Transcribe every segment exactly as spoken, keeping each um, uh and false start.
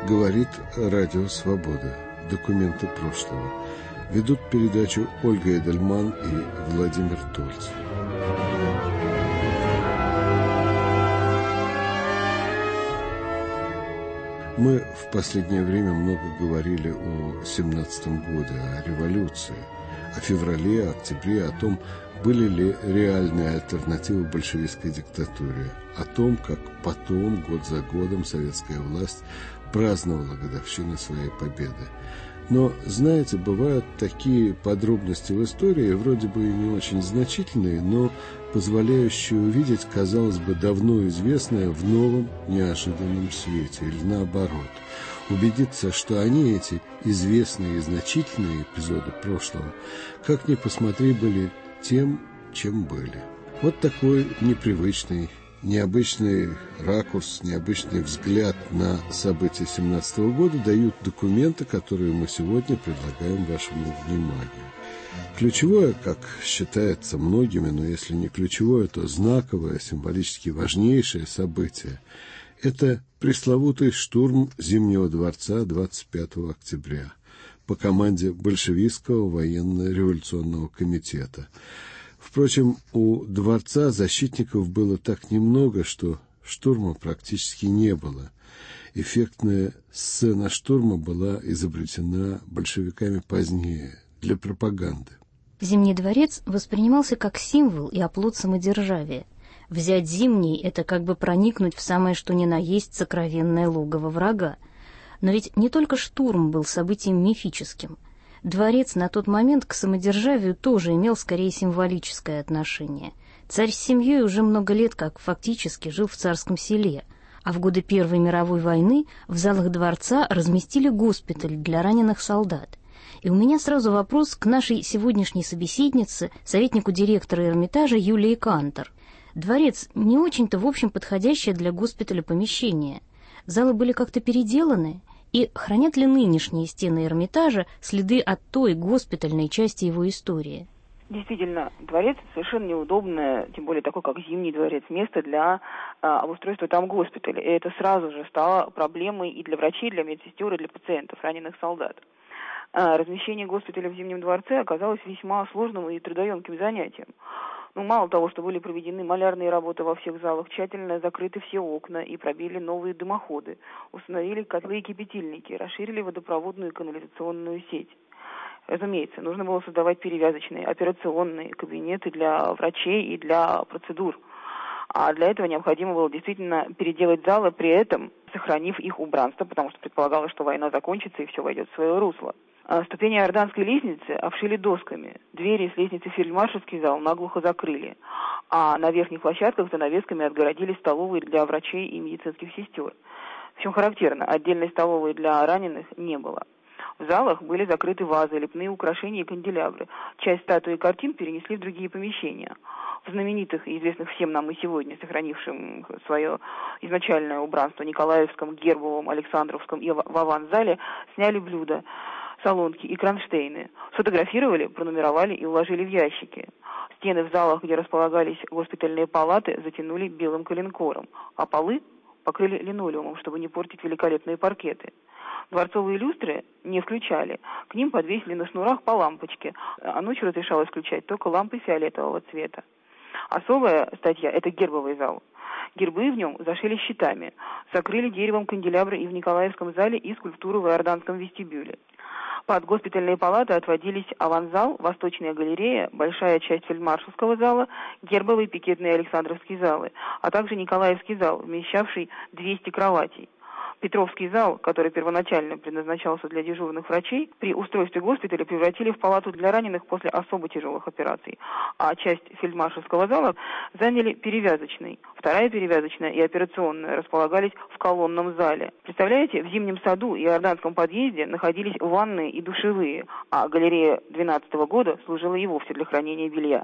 Говорит Радио Свобода. Документы прошлого. Ведут передачу Ольга Эдельман и Владимир Тольц. Мы в последнее время много говорили о семнадцатом году, о революции, о феврале, октябре, о том, были ли реальные альтернативы большевистской диктатуре, о том, как потом, год за годом, советская власть праздновала годовщину своей победы. Но, знаете, бывают такие подробности в истории, вроде бы и не очень значительные, но позволяющие увидеть, казалось бы, давно известное в новом, неожиданном свете, или наоборот, убедиться, что они, эти известные и значительные эпизоды прошлого, как ни посмотри, были тем, чем были. Вот такой непривычный, необычный ракурс, необычный взгляд на события семнадцатого года дают документы, которые мы сегодня предлагаем вашему вниманию. Ключевое, как считается многими, но если не ключевое, то знаковое, символически важнейшее событие – это пресловутый штурм Зимнего дворца двадцать пятого октября по команде большевистского военно-революционного комитета. Впрочем, у дворца защитников было так немного, что штурма практически не было. Эффектная сцена штурма была изобретена большевиками позднее, для пропаганды. Зимний дворец воспринимался как символ и оплот самодержавия. Взять Зимний — это как бы проникнуть в самое что ни на есть сокровенное логово врага. Но ведь не только штурм был событием мифическим. Дворец на тот момент к самодержавию тоже имел скорее символическое отношение. Царь с семьей уже много лет как фактически жил в царском селе, а в годы Первой мировой войны в залах дворца разместили госпиталь для раненых солдат. И у меня сразу вопрос к нашей сегодняшней собеседнице, советнику директора Эрмитажа Юлии Кантор. Дворец не очень-то, в общем, подходящее для госпиталя помещение. Залы были как-то переделаны, и хранят ли нынешние стены Эрмитажа следы от той госпитальной части его истории? Действительно, дворец совершенно неудобное, тем более такой, как Зимний дворец, место для а, обустройства там госпиталя. И это сразу же стало проблемой и для врачей, и для медсестер, и для пациентов, раненых солдат. А, размещение госпиталя в Зимнем дворце оказалось весьма сложным и трудоемким занятием. Ну, мало того, что были проведены малярные работы во всех залах, тщательно закрыты все окна и пробили новые дымоходы, установили котлы и кипятильники, расширили водопроводную и канализационную сеть. Разумеется, нужно было создавать перевязочные, операционные кабинеты для врачей и для процедур. А для этого необходимо было действительно переделать залы, при этом сохранив их убранство, потому что предполагалось, что война закончится и все войдет в свое русло. Ступени Иорданской лестницы обшили досками, двери с лестницы в фельдмаршальский зал наглухо закрыли, а на верхних площадках занавесками отгородили столовые для врачей и медицинских сестер. В чем характерно, отдельной столовой для раненых не было. В залах были закрыты вазы, лепные украшения и канделябры. Часть статуи и картин перенесли в другие помещения. В знаменитых и известных всем нам и сегодня, сохранившим свое изначальное убранство, Николаевском, Гербовом, Александровском и Ваван-зале сняли блюда, солонки и кронштейны, сфотографировали, пронумеровали и уложили в ящики. Стены в залах, где располагались госпитальные палаты, затянули белым коленкором, а полы покрыли линолеумом, чтобы не портить великолепные паркеты. Дворцовые люстры не включали, к ним подвесили на шнурах по лампочке, а ночью разрешалось включать только лампы фиолетового цвета. Особая статья – это гербовый зал. Гербы в нем зашили щитами, закрыли деревом канделябры и в Николаевском зале, и скульптуру в Иорданском вестибюле. Под госпитальные палаты отводились аванзал, Восточная галерея, большая часть фельдмаршальского зала, гербовый, пикетный и Александровский залы, а также Николаевский зал, вмещавший двести кроватей. Петровский зал, который первоначально предназначался для дежурных врачей, при устройстве госпиталя превратили в палату для раненых после особо тяжелых операций, а часть фельдмаршальского зала заняли перевязочный. Вторая перевязочная и операционная располагались в колонном зале. Представляете, в Зимнем саду и Иорданском подъезде находились ванные и душевые, а галерея двенадцатого года служила и вовсе для хранения белья.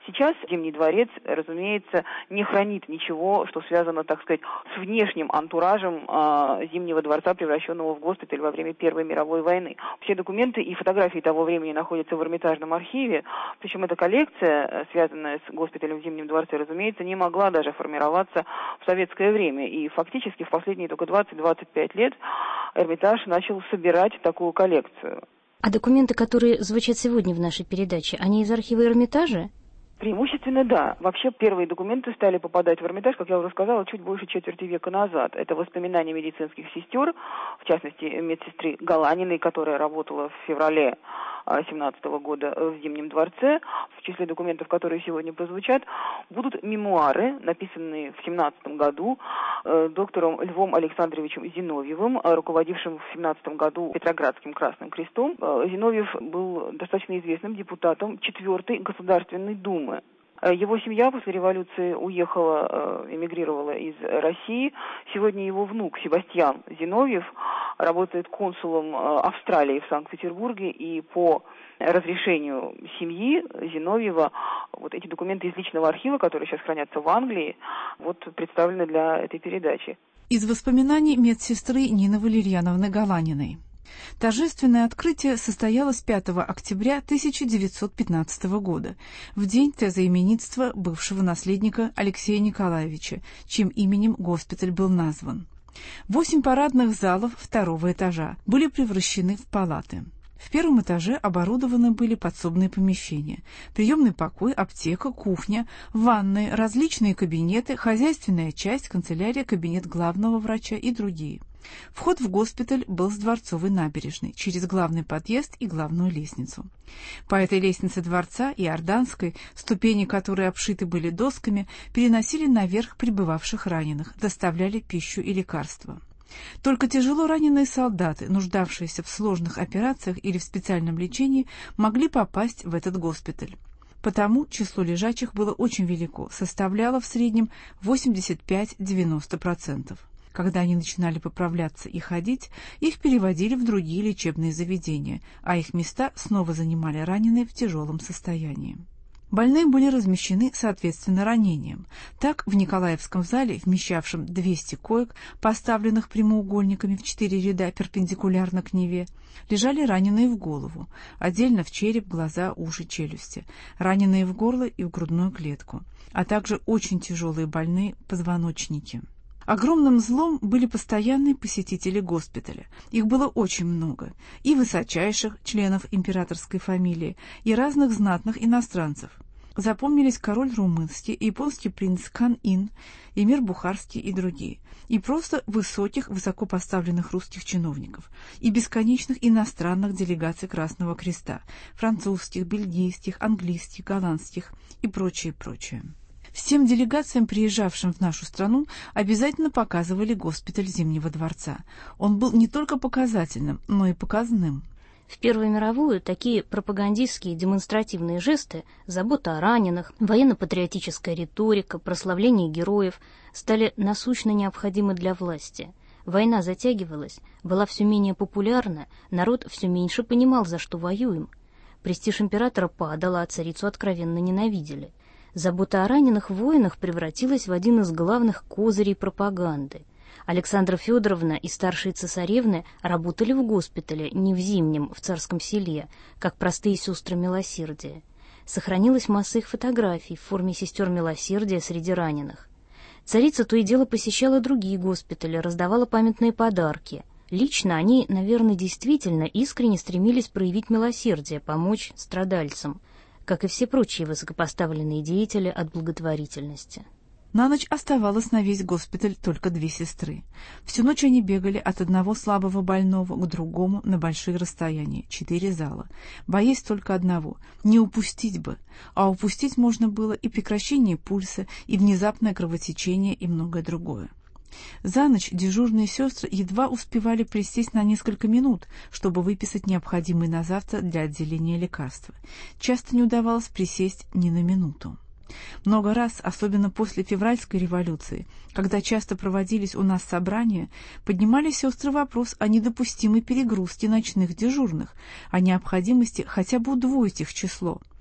Сейчас Зимний дворец, разумеется, не хранит ничего, что связано, так сказать, с внешним антуражем э, Зимнего дворца, превращенного в госпиталь во время Первой мировой войны. Все документы и фотографии того времени находятся в Эрмитажном архиве, причем эта коллекция, связанная с госпиталем в Зимнем дворце, разумеется, не могла даже формироваться в советское время. И фактически в последние только двадцать-двадцать пять лет Эрмитаж начал собирать такую коллекцию. А документы, которые звучат сегодня в нашей передаче, они из архива Эрмитажа? Преимущественно да. Вообще первые документы стали попадать в Эрмитаж, как я уже сказала, чуть больше четверти века назад. Это воспоминания медицинских сестер, в частности медсестры Галаниной, которая работала в феврале семнадцатого года в Зимнем дворце. В числе документов, которые сегодня прозвучат, будут мемуары, написанные в семнадцатом году э, доктором Львом Александровичем Зиновьевым, руководившим в семнадцатом году Петроградским Красным Крестом. Э, Зиновьев был достаточно известным депутатом четвертой Государственной Думы. Его семья после революции уехала, эмигрировала из России. Сегодня его внук Себастьян Зиновьев работает консулом Австралии в Санкт-Петербурге, и по разрешению семьи Зиновьева вот эти документы из личного архива, которые сейчас хранятся в Англии, вот представлены для этой передачи. Из воспоминаний медсестры Нины Валерьяновны Галаниной. Торжественное открытие состоялось пятого октября тысяча девятьсот пятнадцатого года, в день тезоименитства бывшего наследника Алексея Николаевича, чьим именем госпиталь был назван. Восемь парадных залов второго этажа были превращены в палаты. В первом этаже оборудованы были подсобные помещения: приемный покой, аптека, кухня, ванные, различные кабинеты, хозяйственная часть, канцелярия, кабинет главного врача и другие. Вход в госпиталь был с Дворцовой набережной, через главный подъезд и главную лестницу. По этой лестнице дворца и Орданской, ступени которой обшиты были досками, переносили наверх прибывавших раненых, доставляли пищу и лекарства. Только тяжело раненые солдаты, нуждавшиеся в сложных операциях или в специальном лечении, могли попасть в этот госпиталь. Потому число лежачих было очень велико, составляло в среднем восемьдесят пять - девяносто процентов. Когда они начинали поправляться и ходить, их переводили в другие лечебные заведения, а их места снова занимали раненые в тяжелом состоянии. Больные были размещены соответственно ранениям. Так, в Николаевском зале, вмещавшем двести коек, поставленных прямоугольниками в четыре ряда перпендикулярно к Неве, лежали раненые в голову, отдельно в череп, глаза, уши, челюсти, раненые в горло и в грудную клетку, а также очень тяжелые больные позвоночники. Огромным злом были постоянные посетители госпиталя. Их было очень много, и высочайших членов императорской фамилии, и разных знатных иностранцев. Запомнились король румынский, японский принц Кан-Ин, эмир бухарский и другие, и просто высоких, высокопоставленных русских чиновников, и бесконечных иностранных делегаций Красного Креста, французских, бельгийских, английских, голландских и прочее, прочее. Всем делегациям, приезжавшим в нашу страну, обязательно показывали госпиталь Зимнего дворца. Он был не только показательным, но и показным. В Первую мировую такие пропагандистские демонстративные жесты, забота о раненых, военно-патриотическая риторика, прославление героев стали насущно необходимы для власти. Война затягивалась, была все менее популярна, народ все меньше понимал, за что воюем. Престиж императора падал, а царицу откровенно ненавидели. Забота о раненых воинах превратилась в один из главных козырей пропаганды. Александра Федоровна и старшие цесаревны работали в госпитале, не в Зимнем, в Царском Селе, как простые сестры милосердия. Сохранилась масса их фотографий в форме сестер милосердия среди раненых. Царица то и дело посещала другие госпитали, раздавала памятные подарки. Лично они, наверное, действительно искренне стремились проявить милосердие, помочь страдальцам, как и все прочие высокопоставленные деятели от благотворительности. На ночь оставалось на весь госпиталь только две сестры. Всю ночь они бегали от одного слабого больного к другому на большие расстояния, четыре зала, боясь только одного — не упустить бы. А упустить можно было и прекращение пульса, и внезапное кровотечение, и многое другое. За ночь дежурные сестры едва успевали присесть на несколько минут, чтобы выписать необходимые на завтра для отделения лекарства. Часто не удавалось присесть ни на минуту. Много раз, особенно после февральской революции, когда часто проводились у нас собрания, поднимали сестры вопрос о недопустимой перегрузке ночных дежурных, о необходимости хотя бы удвоить их число.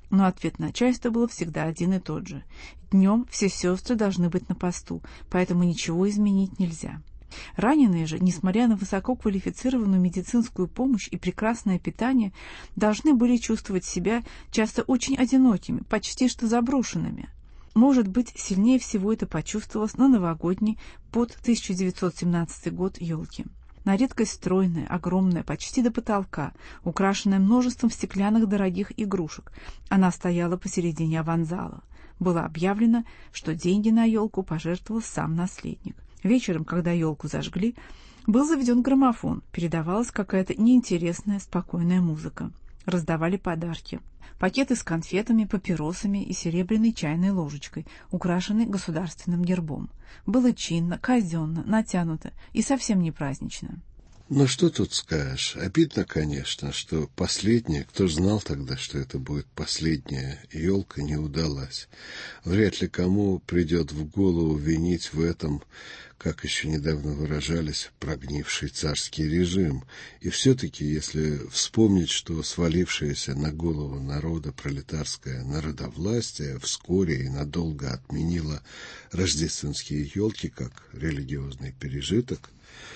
Но ответ начальства был всегда один и тот же. Днем все сестры должны быть на посту, поэтому ничего изменить нельзя. Раненые же, несмотря на высококвалифицированную медицинскую помощь и прекрасное питание, должны были чувствовать себя часто очень одинокими, почти что заброшенными. Может быть, сильнее всего это почувствовалось на новогодней под тысяча девятьсот семнадцатый год елке. На редкость стройная, огромная, почти до потолка, украшенная множеством стеклянных дорогих игрушек, она стояла посередине аванзала. Было объявлено, что деньги на елку пожертвовал сам наследник. Вечером, когда елку зажгли, был заведен граммофон, передавалась какая-то неинтересная, спокойная музыка. Раздавали подарки. Пакеты с конфетами, папиросами и серебряной чайной ложечкой, украшенной государственным гербом. Было чинно, казенно, натянуто и совсем не празднично. Ну, что тут скажешь? Обидно, конечно, что последняя, кто ж знал тогда, что это будет последняя елка, не удалась. Вряд ли кому придет в голову винить в этом, как еще недавно выражались, прогнивший царский режим. И все-таки, если вспомнить, что свалившееся на голову народа пролетарское народовластие вскоре и надолго отменило рождественские елки как религиозный пережиток,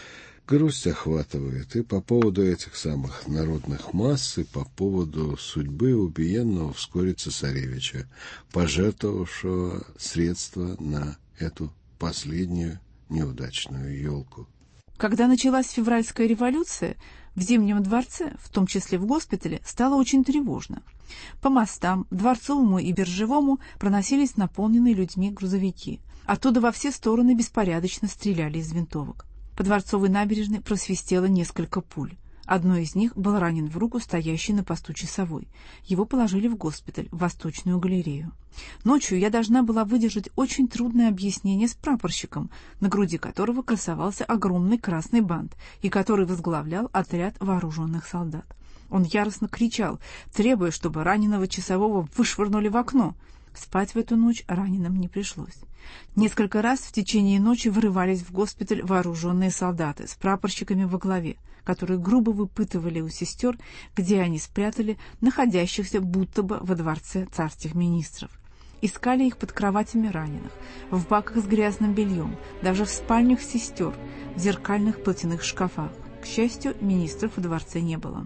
грусть охватывает и по поводу этих самых народных масс, и по поводу судьбы убиенного вскоре цесаревича, пожертвовавшего средства на эту последнюю неудачную елку. Когда началась февральская революция, в Зимнем дворце, в том числе в госпитале, стало очень тревожно. По мостам, Дворцовому и Биржевому проносились наполненные людьми грузовики. Оттуда во все стороны беспорядочно стреляли из винтовок. По Дворцовой набережной просвистело несколько пуль. Одной из них был ранен в руку стоящий на посту часовой. Его положили в госпиталь, в Восточную галерею. Ночью я должна была выдержать очень трудное объяснение с прапорщиком, на груди которого красовался огромный красный бант и который возглавлял отряд вооруженных солдат. Он яростно кричал, требуя, чтобы раненого часового вышвырнули в окно. Спать в эту ночь раненым не пришлось. Несколько раз в течение ночи вырывались в госпиталь вооруженные солдаты с прапорщиками во главе, которые грубо выпытывали у сестер, где они спрятали находящихся будто бы во дворце царских министров. Искали их под кроватями раненых, в баках с грязным бельем, даже в спальнях сестер, в зеркальных платяных шкафах. К счастью, министров во дворце не было.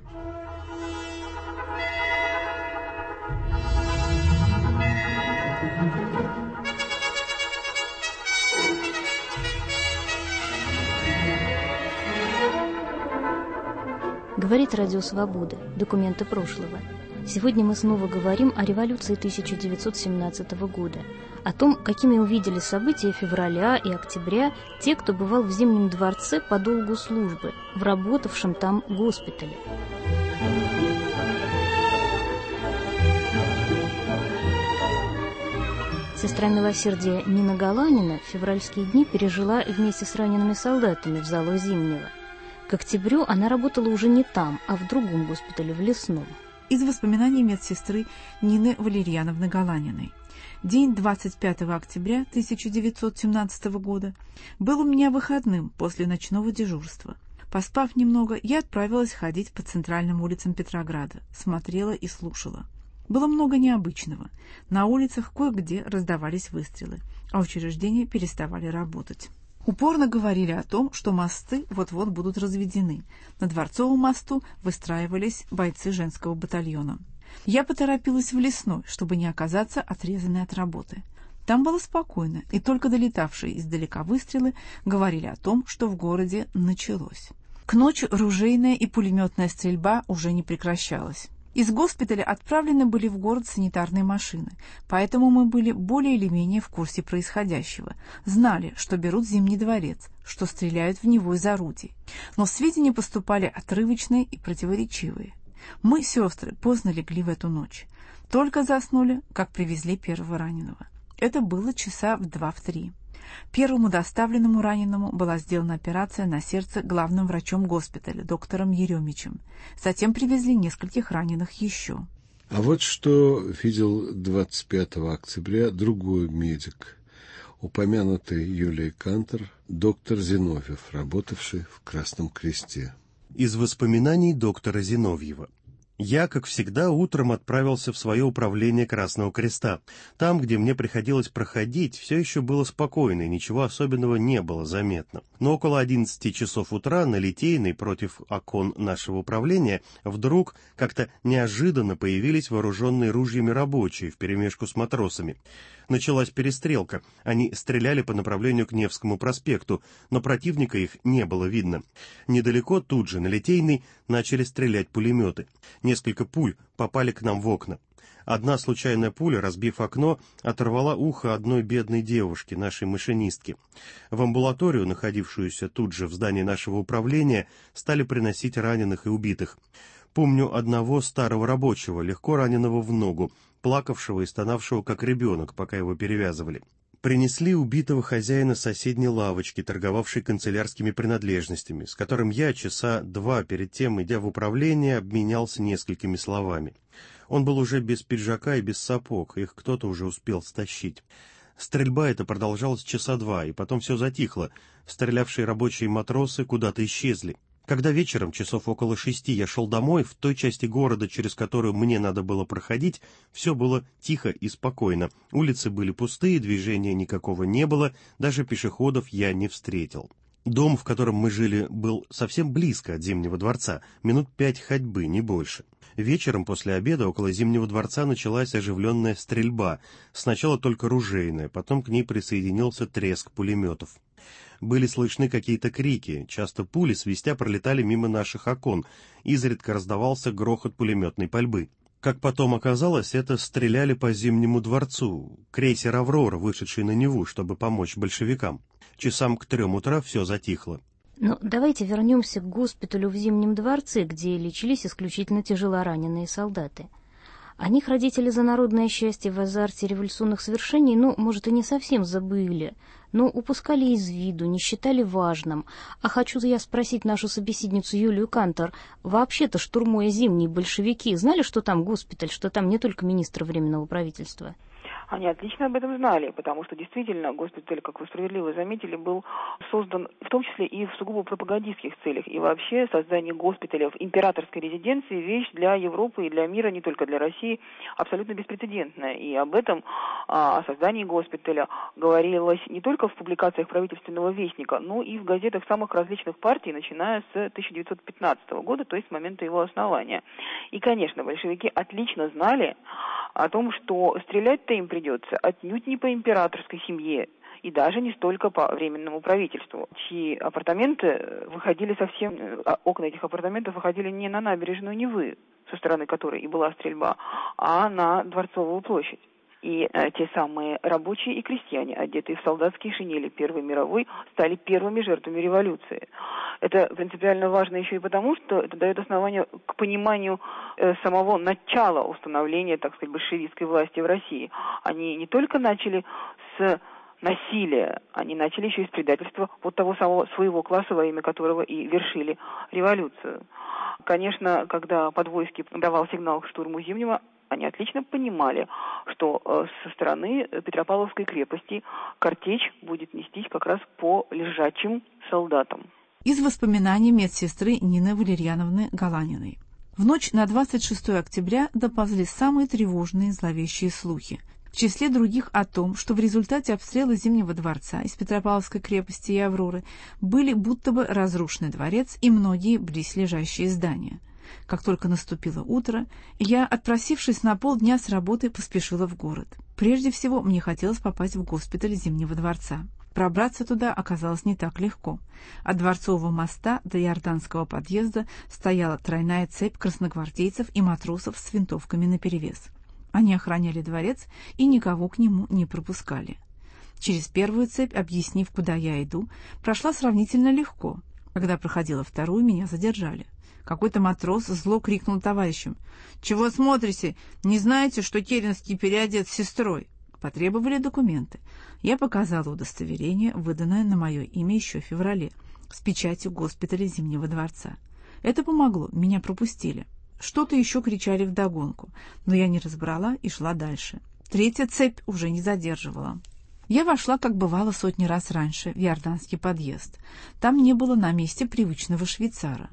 Говорит Радио Свобода. Документы прошлого. Сегодня мы снова говорим о революции тысяча девятьсот семнадцатого года, о том, какими увидели события февраля и октября те, кто бывал в Зимнем дворце по долгу службы, в работавшем там госпитале. Сестра милосердия Нина Галанина в февральские дни пережила вместе с ранеными солдатами в залах Зимнего. К октябрю она работала уже не там, а в другом госпитале, в Лесном. Из воспоминаний медсестры Нины Валерьяновны Галаниной. День двадцать пятого октября тысяча девятьсот семнадцатого года был у меня выходным после ночного дежурства. Поспав немного, я отправилась ходить по центральным улицам Петрограда, смотрела и слушала. Было много необычного. На улицах кое-где раздавались выстрелы, а учреждения переставали работать. Упорно говорили о том, что мосты вот-вот будут разведены. На Дворцовом мосту выстраивались бойцы женского батальона. Я поторопилась в Лесной, чтобы не оказаться отрезанной от работы. Там было спокойно, и только долетавшие издалека выстрелы говорили о том, что в городе началось. К ночи ружейная и пулеметная стрельба уже не прекращалась. Из госпиталя отправлены были в город санитарные машины, поэтому мы были более или менее в курсе происходящего, знали, что берут Зимний дворец, что стреляют в него из орудий. Но сведения поступали отрывочные и противоречивые. Мы, сестры, поздно легли в эту ночь. Только заснули, как привезли первого раненого. Это было часа в два-в три. Первому доставленному раненому была сделана операция на сердце главным врачом госпиталя, доктором Еремичем. Затем привезли нескольких раненых еще. А вот что видел двадцать пятого октября другой медик, упомянутый Юлией Кантер, доктор Зиновьев, работавший в Красном Кресте. Из воспоминаний доктора Зиновьева. Я, как всегда, утром отправился в свое управление Красного Креста. Там, где мне приходилось проходить, все еще было спокойно, и ничего особенного не было заметно. Но около одиннадцати часов утра на Литейной, против окон нашего управления, вдруг как-то неожиданно появились вооруженные ружьями рабочие вперемешку с матросами. Началась перестрелка. Они стреляли по направлению к Невскому проспекту, но противника их не было видно. Недалеко, тут же, на Литейной, начали стрелять пулеметы. Несколько пуль попали к нам в окна. Одна случайная пуля, разбив окно, оторвала ухо одной бедной девушки, нашей машинистки. В амбулаторию, находившуюся тут же в здании нашего управления, стали приносить раненых и убитых. Помню одного старого рабочего, легко раненого в ногу, плакавшего и стонавшего как ребенок, пока его перевязывали. Принесли убитого хозяина соседней лавочки, торговавшей канцелярскими принадлежностями, с которым я часа два перед тем, идя в управление, обменялся несколькими словами. Он был уже без пиджака и без сапог, их кто-то уже успел стащить. Стрельба эта продолжалась часа два, и потом все затихло. Стрелявшие рабочие матросы куда-то исчезли. Когда вечером, часов около шести, я шел домой, в той части города, через которую мне надо было проходить, все было тихо и спокойно. Улицы были пустые, движения никакого не было, даже пешеходов я не встретил. Дом, в котором мы жили, был совсем близко от Зимнего дворца, минут пять ходьбы, не больше. Вечером после обеда около Зимнего дворца началась оживленная стрельба, сначала только ружейная, потом к ней присоединился треск пулеметов. Были слышны какие-то крики, часто пули, свистя, пролетали мимо наших окон, изредка раздавался грохот пулеметной пальбы. Как потом оказалось, это стреляли по Зимнему дворцу, крейсер «Аврора», вышедший на Неву, чтобы помочь большевикам. Часам к трем утра все затихло. Ну, давайте вернемся к госпиталю в Зимнем дворце, где лечились исключительно тяжелораненые солдаты. О них родители за народное счастье в азарте революционных свершений, ну, может, и не совсем забыли, но упускали из виду, не считали важным. А хочу я спросить нашу собеседницу Юлию Кантор, вообще-то, штурмуя Зимний, большевики знали, что там госпиталь, что там не только министр Временного правительства? Они отлично об этом знали, потому что действительно госпиталь, как вы справедливо заметили, был создан в том числе и в сугубо пропагандистских целях. И вообще создание госпиталя в императорской резиденции – вещь для Европы и для мира, не только для России, абсолютно беспрецедентная. И об этом, о создании госпиталя, говорилось не только в публикациях правительственного вестника, но и в газетах самых различных партий, начиная с тысяча девятьсот пятнадцатого года, то есть с момента его основания. И, конечно, большевики отлично знали о том, что стрелять-то им придется отнюдь не по императорской семье и даже не столько по Временному правительству, чьи апартаменты выходили совсем, окна этих апартаментов выходили не на набережную Невы, со стороны которой и была стрельба, а на Дворцовую площадь. И э, те самые рабочие и крестьяне, одетые в солдатские шинели Первой мировой, стали первыми жертвами революции. Это принципиально важно еще и потому, что это дает основание к пониманию э, самого начала установления, так сказать, большевистской власти в России. Они не только начали с насилия, они начали еще и с предательства вот того самого своего класса, во имя которого и вершили революцию. Конечно, когда Подвойский давал сигнал к штурму Зимнего, они отлично понимали, что со стороны Петропавловской крепости картечь будет нестись как раз по лежачим солдатам. Из воспоминаний медсестры Нины Валерьяновны Галаниной. В ночь на двадцать шестое октября доползли самые тревожные зловещие слухи. В числе других о том, что в результате обстрела Зимнего дворца из Петропавловской крепости и Авроры были будто бы разрушены дворец и многие близлежащие здания. Как только наступило утро, я, отпросившись на полдня с работы, поспешила в город. Прежде всего, мне хотелось попасть в госпиталь Зимнего дворца. Пробраться туда оказалось не так легко. От Дворцового моста до Иорданского подъезда стояла тройная цепь красногвардейцев и матросов с винтовками наперевес. Они охраняли дворец и никого к нему не пропускали. Через первую цепь, объяснив, куда я иду, прошла сравнительно легко. Когда проходила вторую, меня задержали. Какой-то матрос зло крикнул товарищам: «Чего смотрите? Не знаете, что Керенский переодет с сестрой?» Потребовали документы. Я показала удостоверение, выданное на мое имя еще в феврале, с печатью госпиталя Зимнего дворца. Это помогло, меня пропустили. Что-то еще кричали вдогонку, но я не разбрала и шла дальше. Третья цепь уже не задерживала. Я вошла, как бывало сотни раз раньше, в Иорданский подъезд. Там не было на месте привычного швейцара.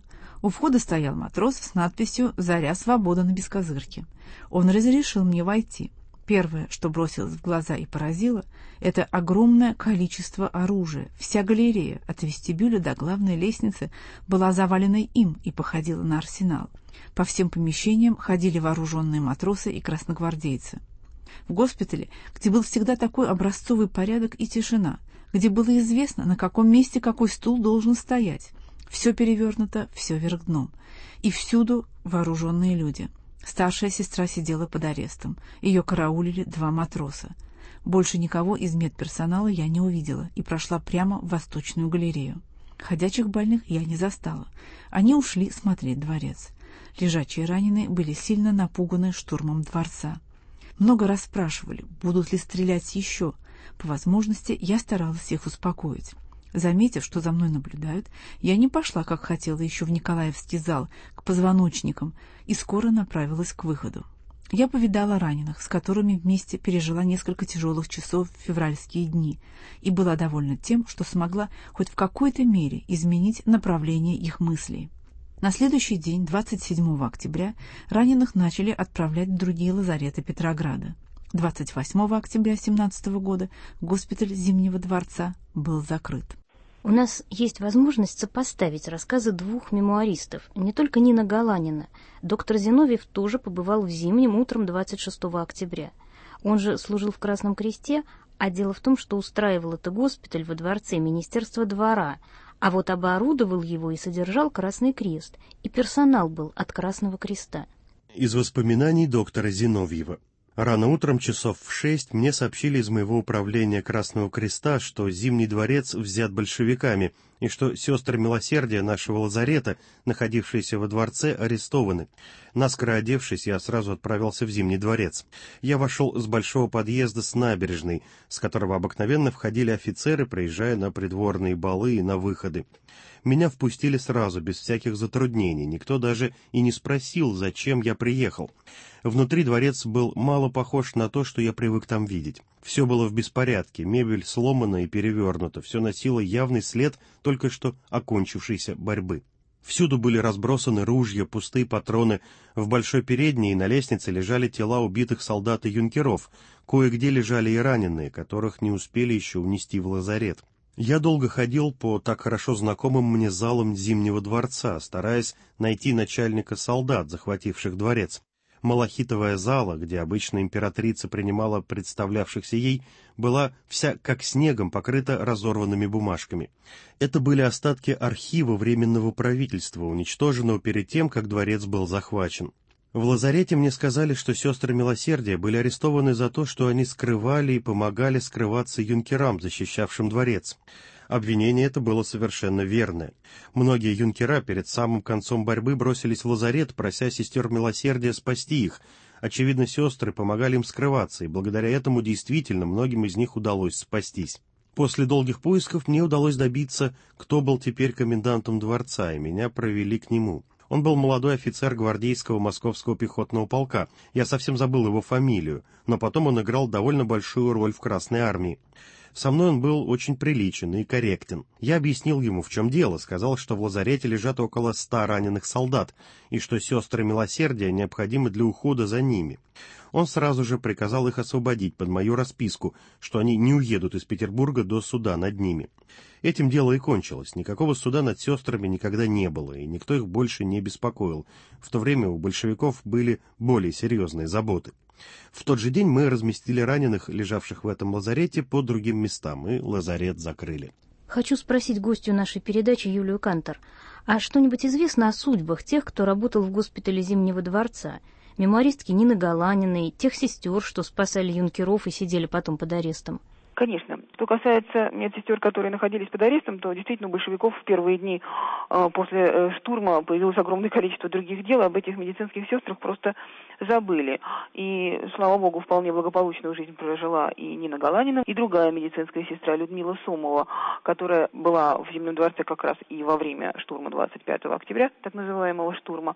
У входа стоял матрос с надписью «Заря, свобода» на бескозырке. Он разрешил мне войти. Первое, что бросилось в глаза и поразило, это огромное количество оружия. Вся галерея, от вестибюля до главной лестницы, была завалена им и походила на арсенал. По всем помещениям ходили вооруженные матросы и красногвардейцы. В госпитале, где был всегда такой образцовый порядок и тишина, где было известно, на каком месте какой стул должен стоять, все перевернуто, все вверх дном. И всюду вооруженные люди. Старшая сестра сидела под арестом. Ее караулили два матроса. Больше никого из медперсонала я не увидела и прошла прямо в Восточную галерею. Ходячих больных я не застала. Они ушли смотреть дворец. Лежачие раненые были сильно напуганы штурмом дворца. Много раз спрашивали, будут ли стрелять еще. По возможности я старалась их успокоить. Заметив, что за мной наблюдают, я не пошла, как хотела, еще в Николаевский зал, к позвоночникам, и скоро направилась к выходу. Я повидала раненых, с которыми вместе пережила несколько тяжелых часов в февральские дни, и была довольна тем, что смогла хоть в какой-то мере изменить направление их мыслей. На следующий день, двадцать седьмого октября, раненых начали отправлять в другие лазареты Петрограда. двадцать восьмого октября семнадцатого года госпиталь Зимнего дворца был закрыт. У нас есть возможность сопоставить рассказы двух мемуаристов, не только Нина Галанина. Доктор Зиновьев тоже побывал в Зимнем утром двадцать шестого октября. Он же служил в Красном Кресте, а дело в том, что устраивал это госпиталь во дворце Министерства двора, а вот оборудовал его и содержал Красный Крест, и персонал был от Красного Креста. Из воспоминаний доктора Зиновьева. Рано утром, часов в шесть, мне сообщили из моего управления Красного Креста, что Зимний дворец взят большевиками, и что сестры милосердия нашего лазарета, находившиеся во дворце, арестованы. Наскоро одевшись, я сразу отправился в Зимний дворец. Я вошел с большого подъезда с набережной, с которого обыкновенно входили офицеры, приезжая на придворные балы и на выходы. Меня впустили сразу, без всяких затруднений, никто даже и не спросил, зачем я приехал. Внутри дворец был мало похож на то, что я привык там видеть. Все было в беспорядке, мебель сломана и перевернута, все носило явный след только что окончившейся борьбы. Всюду были разбросаны ружья, пустые патроны, в большой передней и на лестнице лежали тела убитых солдат и юнкеров, кое-где лежали и раненые, которых не успели еще унести в лазарет. Я долго ходил по так хорошо знакомым мне залам Зимнего дворца, стараясь найти начальника солдат, захвативших дворец. Малахитовая зала, где обычно императрица принимала представлявшихся ей, была вся как снегом покрыта разорванными бумажками. Это были остатки архива Временного правительства, уничтоженного перед тем, как дворец был захвачен. В лазарете мне сказали, что сестры милосердия были арестованы за то, что они скрывали и помогали скрываться юнкерам, защищавшим дворец. Обвинение это было совершенно верное. Многие юнкера перед самым концом борьбы бросились в лазарет, прося сестер милосердия спасти их. Очевидно, сестры помогали им скрываться, и благодаря этому действительно многим из них удалось спастись. После долгих поисков мне удалось добиться, кто был теперь комендантом дворца, и меня провели к нему. Он был молодой офицер гвардейского московского пехотного полка. Я совсем забыл его фамилию, но потом он играл довольно большую роль в Красной армии. Со мной он был очень приличен и корректен. Я объяснил ему, в чем дело, сказал, что в лазарете лежат около ста раненых солдат, и что сестры милосердия необходимы для ухода за ними. Он сразу же приказал их освободить под мою расписку, что они не уедут из Петербурга до суда над ними. Этим дело и кончилось. Никакого суда над сестрами никогда не было, и никто их больше не беспокоил. В то время у большевиков были более серьезные заботы. В тот же день мы разместили раненых, лежавших в этом лазарете, по другим местам, и лазарет закрыли. Хочу спросить гостью нашей передачи Юлию Кантор, а что-нибудь известно о судьбах тех, кто работал в госпитале Зимнего дворца? Мемуаристки Нины Галаниной, тех сестер, что спасали юнкеров и сидели потом под арестом? Конечно. Что касается медсестер, которые находились под арестом, то действительно у большевиков в первые дни э, после э, штурма появилось огромное количество других дел, об этих медицинских сестрах просто забыли. И, слава богу, вполне благополучную жизнь прожила и Нина Галанина, и другая медицинская сестра Людмила Сомова, которая была в Зимнем дворце как раз и во время штурма двадцать пятого октября, так называемого штурма,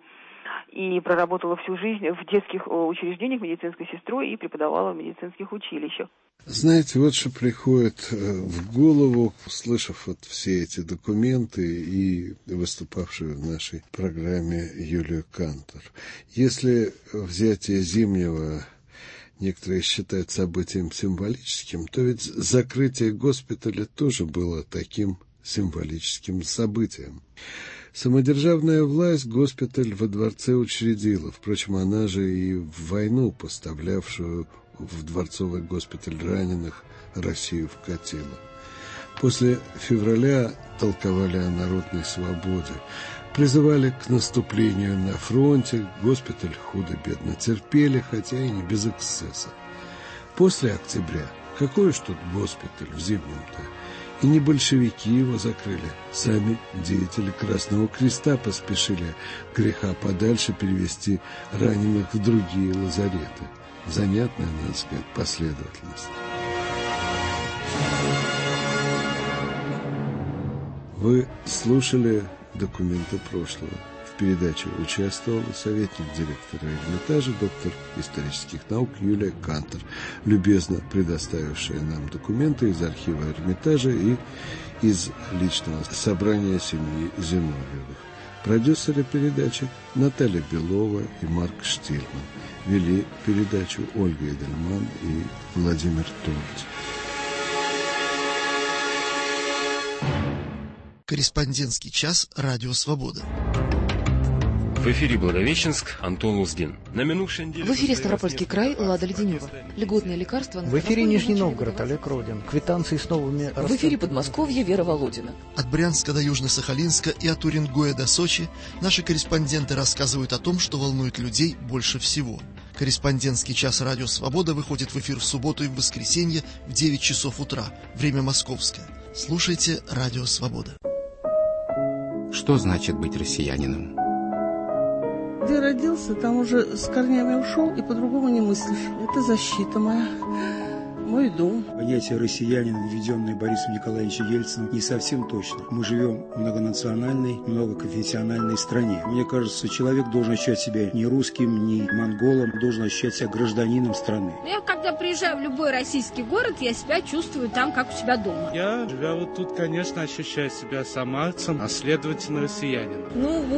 и проработала всю жизнь в детских учреждениях медицинской сестрой и преподавала в медицинских училищах. Знаете, вот что приходит в голову, услышав вот все эти документы и выступавшую в нашей программе Юлию Кантор. Если взятие Зимнего некоторые считают событием символическим, то ведь закрытие госпиталя тоже было таким символическим событием. Самодержавная власть госпиталь во дворце учредила, впрочем, она же и в войну поставлявшую в дворцовый госпиталь раненых Россию вкатила. После февраля толковали о народной свободе, призывали к наступлению на фронте, госпиталь худо-бедно терпели, хотя и не без эксцесса. После октября какой уж тут госпиталь в Зимнем-то? И не большевики его закрыли, сами деятели Красного Креста поспешили греха подальше перевести раненых в другие лазареты. Занятная, надо сказать, последовательность. Вы слушали «Документы прошлого». В передаче участвовал советник директора Эрмитажа, доктор исторических наук Юлия Кантор, любезно предоставившая нам документы из архива Эрмитажа и из личного собрания семьи Зиновьевых. Продюсеры передачи Наталья Белова и Марк Штильман. Вели передачу Ольга Эдельман и Владимир Торц. Корреспондентский час «Радио Свобода». В эфире Благовещенск, Антон Луздин. На минувшей неделе... В эфире Ставропольский край, Лада Леденева. Льготные лекарства... В эфире Нижний Новгород, Олег Родин. Квитанции с новыми... В эфире Подмосковье, Вера Володина. От Брянска до Южно-Сахалинска и от Уренгоя до Сочи наши корреспонденты рассказывают о том, что волнует людей больше всего. Корреспондентский час «Радио Свобода» выходит в эфир в субботу и в воскресенье в девять часов утра. Время московское. Слушайте «Радио Свобода». Что значит быть россиянином? Где родился, там уже с корнями ушел, и по-другому не мыслишь. Это защита моя, мой дом. Понятие «россиянин», введенное Борисом Николаевичем Ельциным, не совсем точно. Мы живем в многонациональной, многоконфессиональной стране. Мне кажется, человек должен ощущать себя не русским, не монголом, должен ощущать себя гражданином страны. Я когда приезжаю в любой российский город, я себя чувствую там, как у себя дома. Я, живя вот тут, конечно, ощущаю себя самарцем, а следовательно, россиянином. Ну,